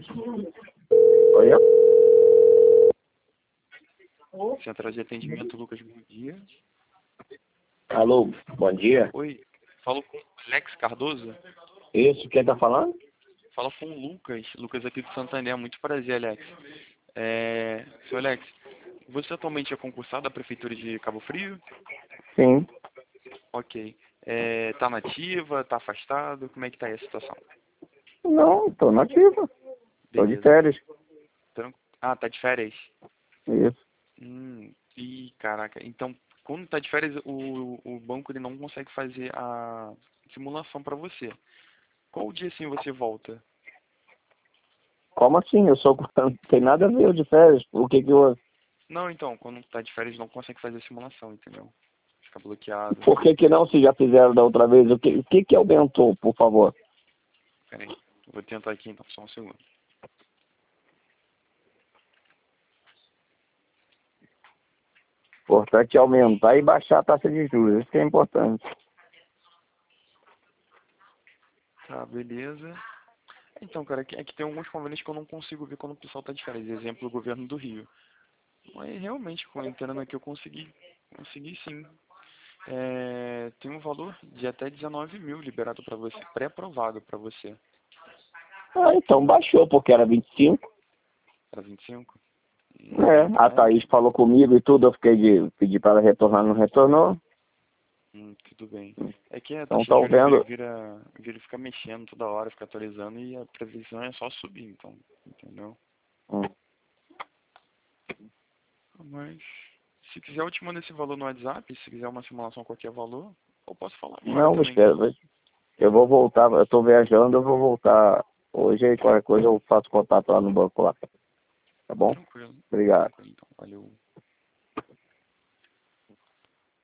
Oi? Central de atendimento, Lucas, bom dia. Alô, bom dia. Oi, falo com Alex Cardoso? Isso, quem tá falando? Fala com o Lucas, Lucas aqui do Santander, muito prazer, Alex. Seu Alex, você atualmente é concursado da Prefeitura de Cabo Frio? Sim. Ok. Tá nativa, tá afastado, como é que tá aí a situação? Não, tô nativa. Tô de Beleza. férias. Tá de férias? Isso. Caraca, então quando tá de férias o banco ele não consegue fazer a simulação para você. Qual dia assim você volta? Como assim? Eu sou... Não tem nada a ver eu de férias. O que que eu... Não, então, quando tá de férias não consegue fazer a simulação, entendeu? Fica bloqueado. Por que que não, se já fizeram da outra vez? O que que aumentou, por favor? Pera aí, eu vou tentar aqui então, só um segundo. Importante é aumentar e baixar a taxa de juros. Isso que é importante. Tá, beleza. Então, cara, é que tem alguns convênios que eu não consigo ver quando o pessoal tá de férias. Exemplo, o governo do Rio. Mas realmente, entrando aqui eu consegui sim. Tem um valor de até 19 mil liberado para você, pré-aprovado para você. Ah, então baixou, porque era 25. Para 25? A Thaís falou comigo e tudo. Eu fiquei de pedir para ela retornar, não retornou. Tudo bem. É que a Então taxa de estão juros vendo. vira fica mexendo toda hora, fica atualizando e a previsão é só subir, então, entendeu? Hum. Mas, se quiser eu te mando esse valor no WhatsApp, se quiser uma simulação qualquer valor, eu posso falar agora Não, também. espera. Eu vou voltar. Eu tô viajando, eu vou voltar hoje. Aí qualquer coisa eu faço contato lá no banco lá. Tá bom? Tranquilo. Obrigado. Tranquilo, então. Valeu.